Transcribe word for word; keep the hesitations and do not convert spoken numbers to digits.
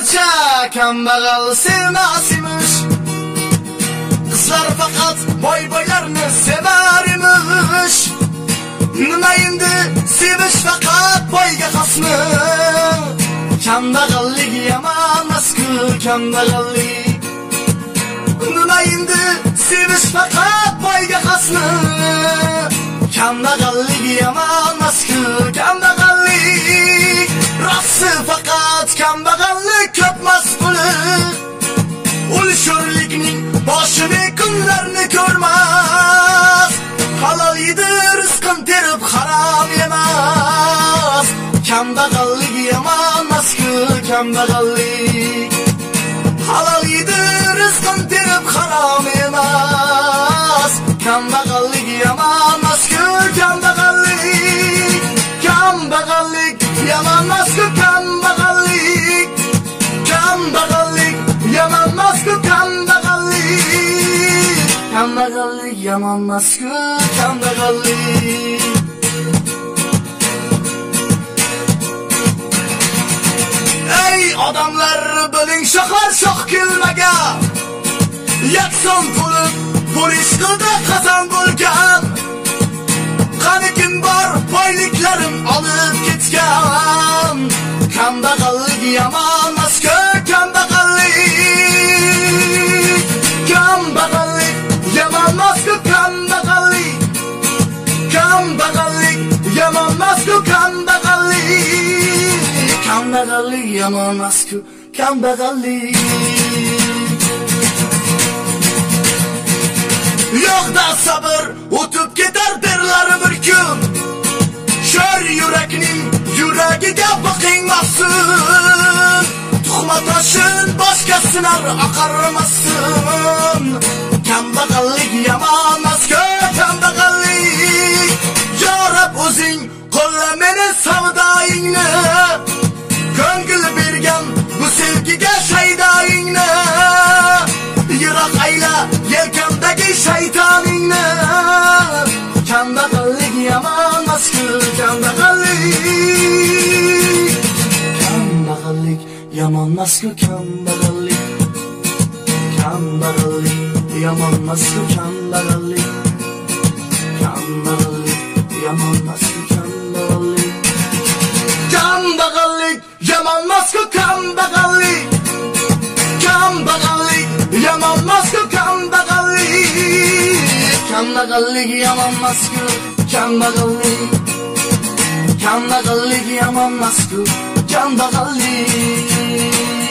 Gerçi kambag'al sevmas imiş. Kızlar fakat boy boylarını sever imiş. Nima endi sevish faqat boyga xosmi? Kambag'allik yomonmas-ku, kambag'allik. Nima endi sevish faqat boyga xosmi? Kambag'allik yomonmas-ku, kambag'allik. Rosti faqat kambag'allik ko'pmas puli. Ul sho'rlikning boshini kunlarni ko'rmas. Halol yedi rizqin terib harom yemas. Kambag'allik yomonmas-ku, kambag'allik. Halol yedi rizqin terib harom yemas. Kambag'allik yomonmas-ku, kambag'allik. Kambag'allik yomonmas-ku, kambag'allik. Kambag'allik yomonmas-ku, kambag'allik. Kambag'allik yomonmas-ku, kambag'allik. Ey odamlar, biling shahar shoh kelmaga. Yakson bo'lib, polishqida qazon bo'lgan. Qani kim bor, boyliklarim olib ketgan. Kambag'allik yomonmas-ku, kambag'allik. Kambag'allik yomonmas-ku, kambag'allik. Kambag'allik yomonmas-ku, kambag'allik. Kambag'allik yomonmas-ku, kambag'allik. Yo'qda sabr, o'tib ketar derlar bir kun. Sho'r yurakning yuragiga boqing mahzun. Tuhmat toshin boshqa sinar aqarmasin. Kambag'allik yomonmas-ku, kambag'allik. Ya Rab o'zing qo'lla meni savdoingni. Ko'ngil bergan bu sevgiga shaydoingni. Yiroq ayla yelkamdagi shaytoningni. Kambag'allik yomonmas-ku, kambag'allik. Kambag'allik yomonmas-ku, kambag'allik. Kambag'allik yomonmas-ku, kambag'allik. Kambag'allik yomonmas-ku, kambag'allik. Kambag'allik yomonmas-ku, kambag'allik. Kambag'allik yomonmas-ku, kambag'allik. Kambag'allik yomonmas-ku, kambag'allik. Kambag'allik yomonmas-ku, kambag'allik.